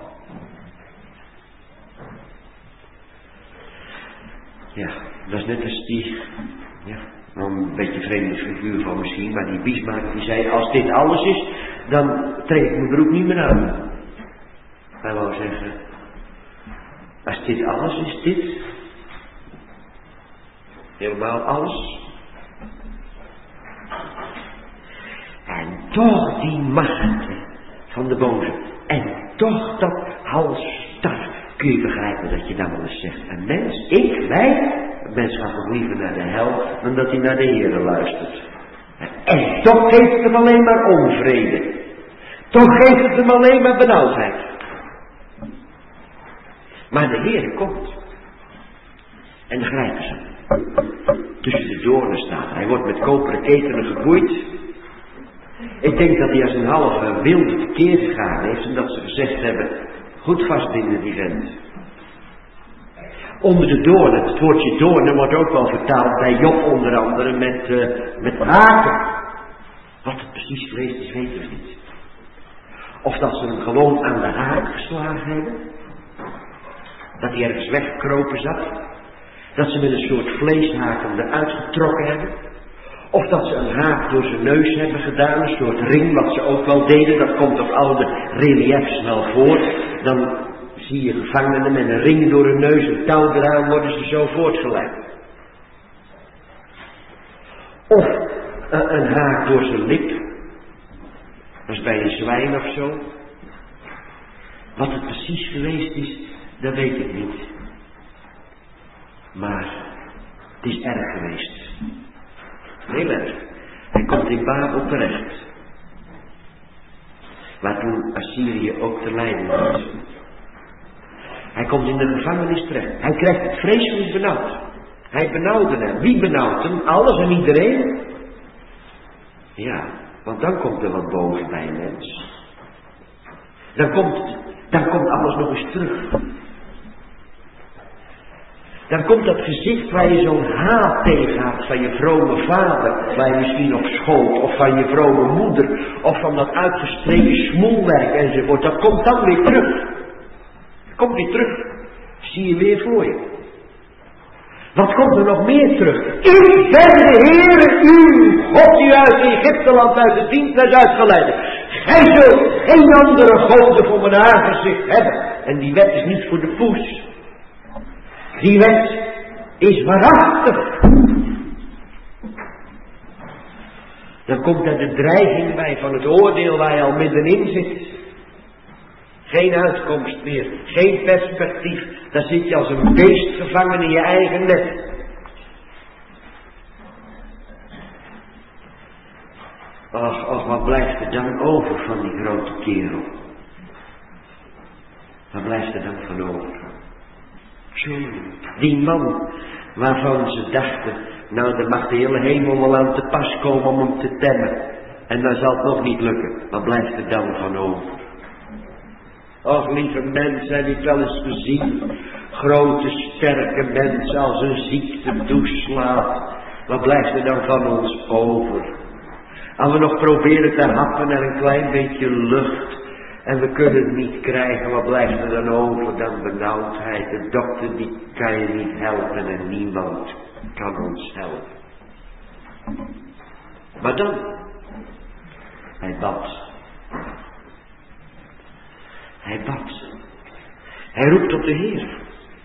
[SPEAKER 1] Ja, dat is net als die, ja, nou een beetje vreemde figuur van misschien, maar die Bismarck die zei, als dit alles is, dan trek ik mijn broek niet meer aan. Hij wou zeggen, als dit alles is, dit, helemaal alles. En toch die macht van de boze. En toch dat halsstarrig. Kun je begrijpen dat je dan wel eens zegt. Een mens, ik, wij. Een mens gaat nog liever naar de hel dan dat hij naar de Heere luistert. En toch geeft het hem alleen maar onvrede. Toch geeft het hem alleen maar benauwdheid. Maar de Heere komt. En de grijpen ze. Tussen de doornen staat. Hij wordt met koperen ketenen geboeid. Ik denk dat hij als een halve wilde tekeer gegaan heeft. En dat ze gezegd hebben, goed vastbinden die vent. Onder de doornen, het woordje doornen wordt ook wel vertaald bij Job onder andere met, uh, met haken. Wat het precies geweest is, weten we niet. Of dat ze hem gewoon aan de haak geslagen hebben. Dat hij ergens weggekropen zat. Dat ze met een soort vleeshaak hem eruit getrokken hebben. Of dat ze een haak door zijn neus hebben gedaan, een soort ring, wat ze ook wel deden. Dat komt op oude reliefs wel voor. Dan zie je gevangenen met een ring door hun neus, een touw eraan, worden ze zo voortgeleid. Of uh, een haak door zijn lip. Dat is bij een zwijn of zo. Wat het precies geweest is, dat weet ik niet. Maar het is erg geweest. Heel erg. Hij komt in Babel terecht. Waar toen Assyrië ook te lijden was. Hij komt in de gevangenis terecht. Hij krijgt het vreselijk benauwd. Hij benauwde hem. Wie benauwt hem? Alles en iedereen? Ja, want dan komt er wat boven bij een mens. Dan komt, dan komt alles nog eens terug. Dan komt dat gezicht waar je zo'n haat tegen had van je vrome vader, waar je misschien op schoot, of van je vrome moeder, of van dat uitgestreken smoelwerk enzovoort. Dat komt dan weer terug. Dat komt weer terug. Zie je weer voor je. Wat komt er nog meer terug? Ik ben de Heere, uw God, die uit Egypteland, uit de dienstreis uitgeleid. Gij zult geen andere goden voor mijn aangezicht hebben. En die wet is niet voor de poes. Die wet is waarachtig. Dan komt er de dreiging bij van het oordeel waar je al middenin zit. Geen uitkomst meer, geen perspectief. Dan zit je als een beest gevangen in je eigen net. Och, och, wat blijft er dan over van die grote kerel? Wat blijft er dan van over? Die man waarvan ze dachten, nou dan mag de hele hemel wel aan te pas komen om hem te temmen. En dan zal het nog niet lukken. Wat blijft er dan van over? Och lieve mensen, heb ik wel eens gezien. Grote sterke mensen als een ziekte toeslaat. Wat blijft er dan van ons over? Als we nog proberen te happen naar een klein beetje lucht. En we kunnen het niet krijgen, wat blijft er dan over dan benauwdheid? De dokter die kan je niet helpen en niemand kan ons helpen. Maar dan, hij bad. Hij bad. Hij roept tot de Heer.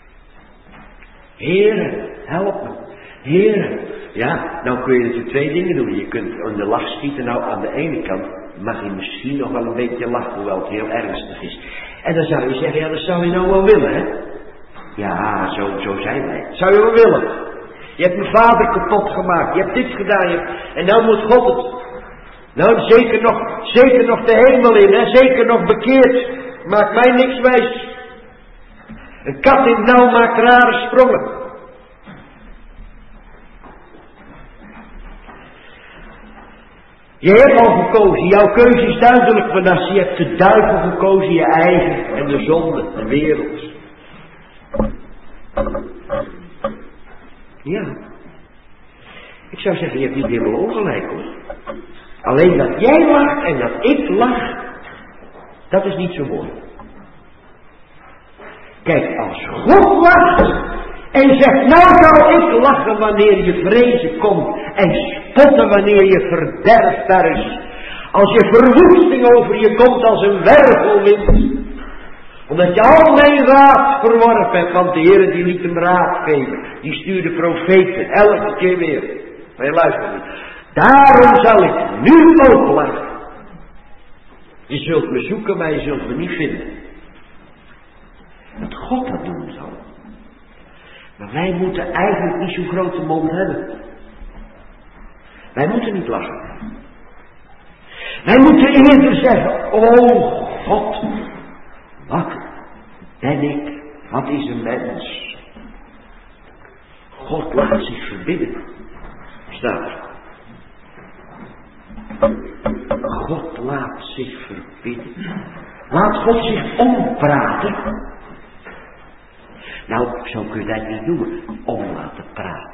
[SPEAKER 1] Heere, help me. Heere. Ja, nou kun je natuurlijk twee dingen doen. Je kunt in de lach schieten. Nou, aan de ene kant mag je misschien nog wel een beetje lachen, hoewel het heel ernstig is. En dan zou je zeggen, ja, dat zou je nou wel willen, hè? Ja, zo, zo zijn wij. Zou je wel willen. Je hebt mijn vader kapot gemaakt. Je hebt dit gedaan. Je hebt... En nou moet God het. Nou, zeker nog, zeker nog de hemel in, hè? Zeker nog bekeerd. Maakt mij niks wijs. Een kat in het nauw maakt rare sprongen. Je hebt al gekozen. Jouw keuze is duidelijk, Manasse. Je hebt de duivel gekozen, je eigen en de zonde, de wereld. Ja. Ik zou zeggen, je hebt niet helemaal ongelijk, hoor. Alleen dat jij lacht en dat ik lach, dat is niet zo mooi. Kijk, als God lacht en zegt, nou zou ik lachen wanneer je vrezen komt en spotten wanneer je verderf daar is. Als je verwoesting over je komt als een wervelwind. Omdat je al mijn raad verworpen hebt, want de Heer die liet hem raad geven. Die stuurde profeten, elke keer weer. Maar je luistert niet. Daarom zal ik nu ook lachen. Je zult me zoeken, maar je zult me niet vinden. Dat God dat doen zal. Maar wij moeten eigenlijk niet zo'n grote mond hebben. Wij moeten niet lachen. Wij moeten eerder zeggen, oh God, wat ben ik, wat is een mens. God laat zich verbidden. Staat er. God laat zich verbidden. Laat God zich ompraten. Nou, zo kun je dat niet noemen, om laten praten.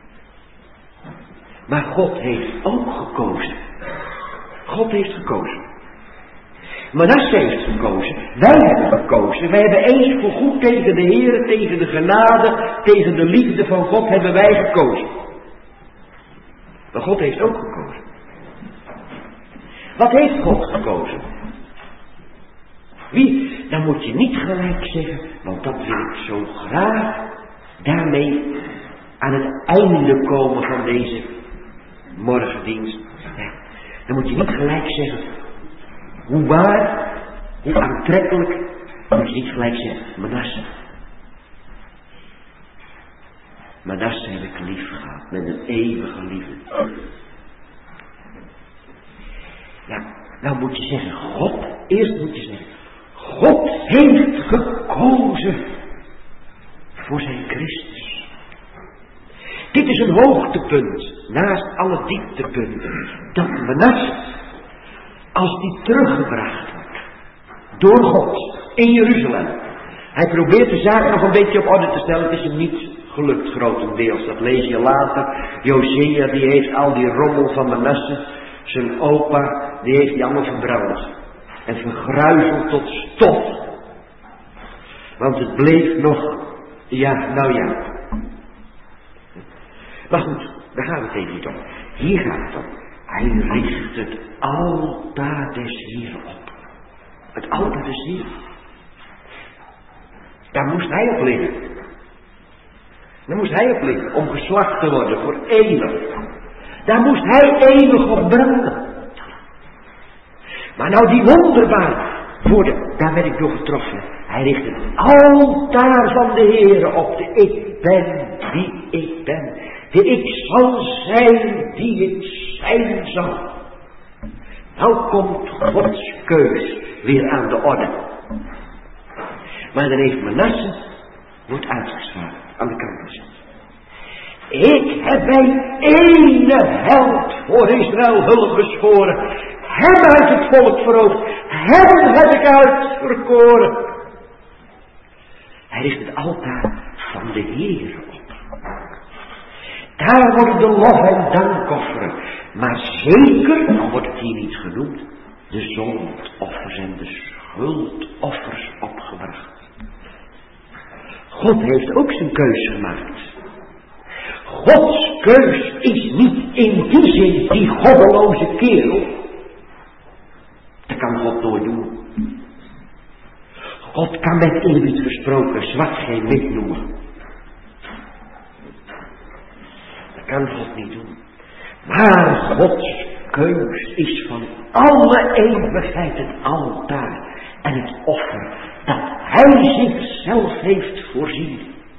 [SPEAKER 1] Maar God heeft ook gekozen. God heeft gekozen. Manasse heeft gekozen. Wij hebben gekozen. Wij hebben eens voor goed tegen de Heer, tegen de genade, tegen de liefde van God hebben wij gekozen. Maar God heeft ook gekozen. Wat heeft God gekozen? Wie? Dan moet je niet gelijk zeggen, want dat wil ik zo graag daarmee aan het einde komen van deze morgendienst. Ja, dan moet je niet gelijk zeggen, hoe waar, hoe aantrekkelijk, moet je niet gelijk zeggen, Manasse. Manasse heb ik lief gehad, met een eeuwige liefde. Ja, nou moet je zeggen, God, eerst moet je zeggen, God heeft gekozen voor zijn Christus. Dit is een hoogtepunt, naast alle dieptepunten, dat Manasse, als die teruggebracht wordt, door God, in Jeruzalem. Hij probeert de zaak nog een beetje op orde te stellen, het is hem niet gelukt grotendeels, dat lees je later. Josia, die heeft al die rommel van Manasse, zijn opa, die heeft die allemaal verbrand. En vergruizeld tot stof. Want het bleef nog, ja, nou ja. Maar goed, daar gaat het even niet om. Hier gaat het om. Hij richt het altaar des Heeren op. Het altaar des Heeren. Daar moest hij op liggen. Daar moest hij op liggen, om geslacht te worden voor eeuwig. Daar moest hij eeuwig op branden. Maar nou die wonderbare woorden, daar ben ik door getroffen. Hij richt het altaar van de Heere op. De ik ben die ik ben. De ik zal zijn die ik zijn zal. Nou komt Gods keus weer aan de orde. Maar dan heeft Manasse, wordt uitgeslagen, aan de kant gezet. Ik heb bij ene held voor Israël hulp geschoren. Hem uit het volk veroverd. Hem heb ik uitverkoren. Hij richt het altaar van de Heer op. Daar worden de lof en dankofferen. Maar zeker, dan wordt het hier niet genoemd, de zondoffers en de schuldoffers opgebracht. God heeft ook zijn keus gemaakt. Gods keus is niet in die zin die goddeloze kerel. Dat kan God nooit doen. God kan met eerbied gesproken zwart geen wit noemen. Dat kan God niet doen. Maar Gods keus is van alle eeuwigheid het altaar en het offer dat Hij zichzelf heeft voorzien.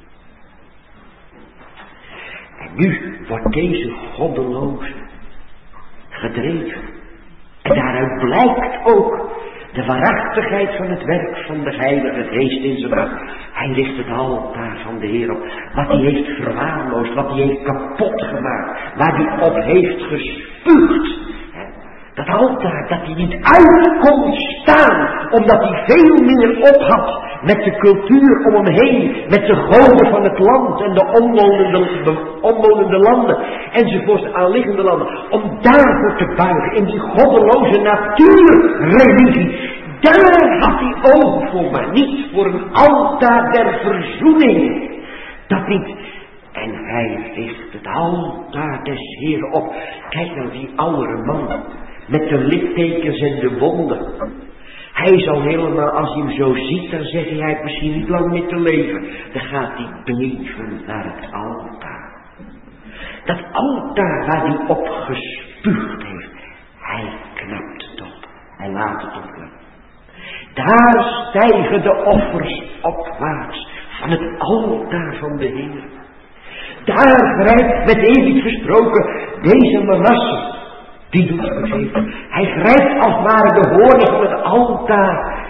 [SPEAKER 1] En nu wordt deze goddeloze gedreven. En daaruit blijkt ook de waarachtigheid van het werk van de Heilige Geest in zijn hart. Hij richt het altaar van de Heer op. Wat hij heeft verwaarloosd, wat hij heeft kapot gemaakt, waar hij op heeft gespuugd. Dat altaar dat hij niet uit kon staan, omdat hij veel meer op had met de cultuur om hem heen, met de goden van het land en de omwonende, de omwonende landen enzovoort, de aanliggende landen, om daarvoor te buigen in die goddeloze natuurreligie. Daar had hij oog voor, maar niet voor een altaar der verzoening. Dat niet. En hij richt het altaar des Heeren op. Kijk nou die oudere man met de littekens en de wonden. Hij zal helemaal, als hij hem zo ziet, dan zegt hij, hij heeft misschien niet lang meer te leven. Dan gaat hij beven naar het altaar. Dat altaar waar hij op gespuugd heeft, hij knapt het op. Hij laat het opknappen. Daar stijgen de offers opwaarts van het altaar van de Heer. Daar grijpt met eeuwig gesproken deze Manasse. Die doet het even. Hij grijpt als het ware de hoornen van het altaar.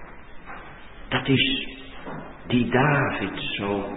[SPEAKER 1] Dat is die Davidszoon.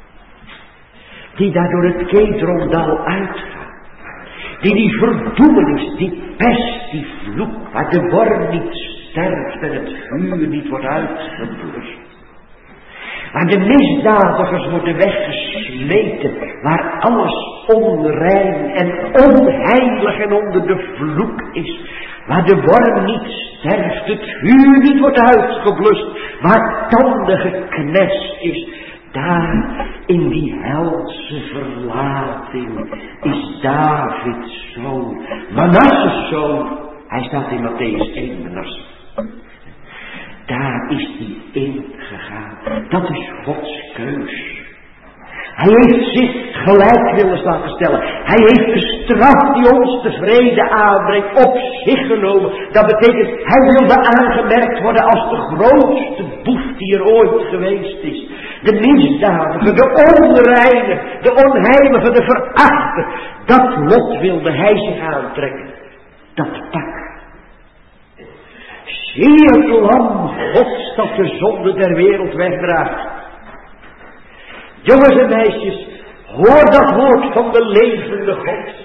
[SPEAKER 1] Die daar door het Kedrondal uitgaat. Die die verdoemenis, die pest, die vloek, waar de worm niet sterft en het vuur niet wordt uitgeblust. Waar de misdadigers worden weggesmeten, waar alles onrein en onheilig en onder de vloek is. Waar de worm niet sterft, het vuur niet wordt uitgeblust, waar tanden geknest is. Daar in die helse verlating is Davids zoon, Manasses zoon. Hij staat in Matthäus één, Manasse. Daar is hij ingegaan. Dat is Gods keus. Hij heeft zich gelijk willen laten stellen. Hij heeft de straf die ons de vrede aanbrengt op zich genomen. Dat betekent, hij wilde aangemerkt worden als de grootste boef die er ooit geweest is. De misdadige, de onreine, de onheilige, de verachte. Dat lot wilde hij zich aantrekken. Dat pak. Zie het lam Gods dat de zonde der wereld wegdraagt. Jongens en meisjes, hoor dat woord van de levende God.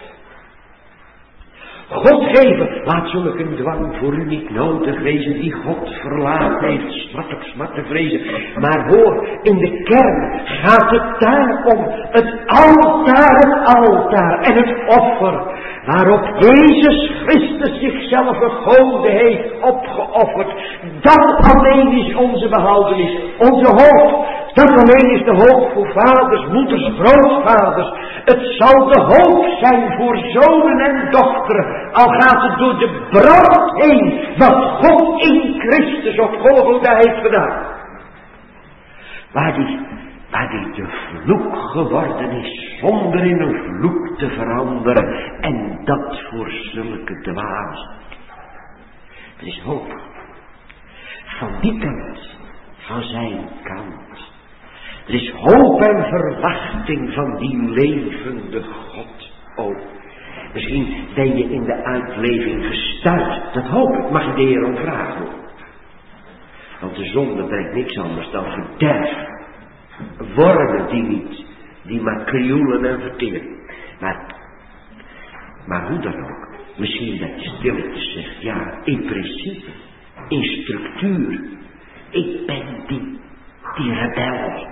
[SPEAKER 1] God geven, laat zulke dwang voor u niet nodig wezen, die God verlaat heeft, smart op smart te vrezen. Maar hoor, in de kern gaat het daar om, het altaar, het altaar en het offer, waarop Jezus Christus zichzelf vergoden heeft opgeofferd. Dat alleen is onze behoudenis, onze hoop. Dat alleen is de hoop voor vaders, moeders, grootvaders. Het zal de hoop zijn voor zonen en dochteren, al gaat het door de brand heen, wat God in Christus op Golgotha heeft gedaan. Waar die, waar die de vloek geworden is, zonder in een vloek te veranderen, en dat voor zulke dwazen. Er is hoop. Van die kant, van zijn kant. Er is hoop en verwachting van die levende God ook. Misschien ben je in de uitleving gestuurd. Dat hoop ik. Mag je de Heer om vragen. Want de zonde brengt niks anders dan verderf. Wormen die niet. Die maar krioelen en verteren. Maar, maar hoe dan ook. Misschien dat je stilletjes zegt. Ja, in principe. In structuur. Ik ben die. Die rebel.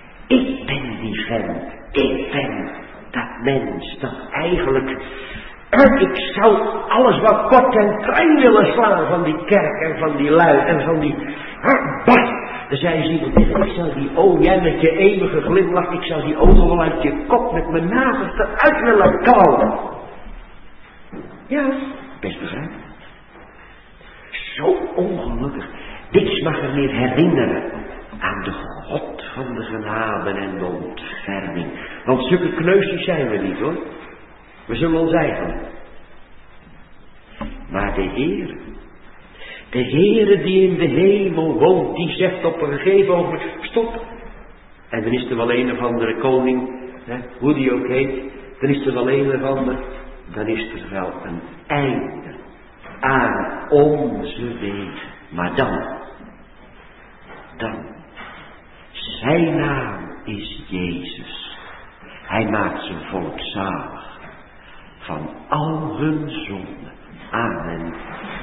[SPEAKER 1] Ik ben die vent. Ik ben dat mens dat eigenlijk Ik zou alles wat kort en klein willen slaan van die kerk en van die lui en van die... Bah! Dan zei ze iemand tegen, ik zou die ogen, jij met je eeuwige glimlach, ik zou die ogen wel uit je kop met mijn nagels eruit willen kauwen. Ja, best begrijpelijk. Zo ongelukkig. Niks mag er meer herinneren aan de God van de genade en de ontferming. Want zulke kneusjes zijn we niet hoor. We zullen ons eigen. Maar de Heer, de Heere die in de hemel woont, die zegt op een gegeven ogenblik, stop. En dan is er wel een of andere koning, hè, hoe die ook heet, dan is er wel een of ander, dan is er wel een einde aan onze wegen. Maar dan, dan, zijn naam is Jezus. Hij maakt zijn volk zalig van al hun zonden. Amen.